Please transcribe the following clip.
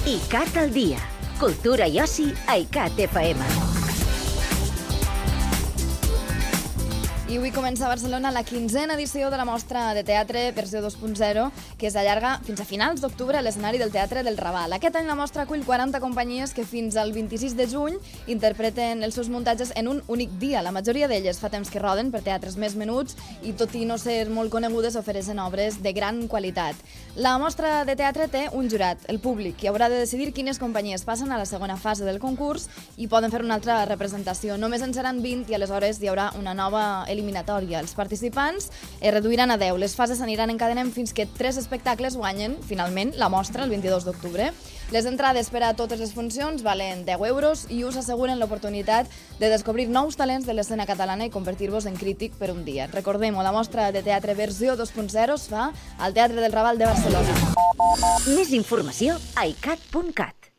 ICAT al dia. Cultura i oci a ICAT FM. I avui comença a Barcelona la 15a edició de la mostra de teatre versió 2.0, que s'allarga fins a finals d'octubre a l'escenari del Teatre del Raval. Aquest any la mostra acull 40 companyies que fins al 26 de juny interpreten els seus muntatges en un únic dia. La majoria d'elles fa temps que roden per teatres més menuts i, tot i no ser molt conegudes, ofereixen obres de gran qualitat. La mostra de teatre té un jurat, el públic, que haurà de decidir quines companyies passen a la segona fase del concurs i poden fer una altra representació. Només en seran 20 i aleshores hi haurà una nova eliminatòria. Els participants es reduiran a 10. Les fases s'aniran encadenant fins que 3 espectacles guanyen, finalment, la mostra el 22 d'octubre. Les entrades per a totes les funcions valen 10 euros i us asseguren l'oportunitat de descobrir nous talents de l'escena catalana i convertir-vos en crític per un dia. Recordem-ho, la mostra de teatre versió 2.0 es fa al Teatre del Raval de Barcelona. Més informació a icat.cat.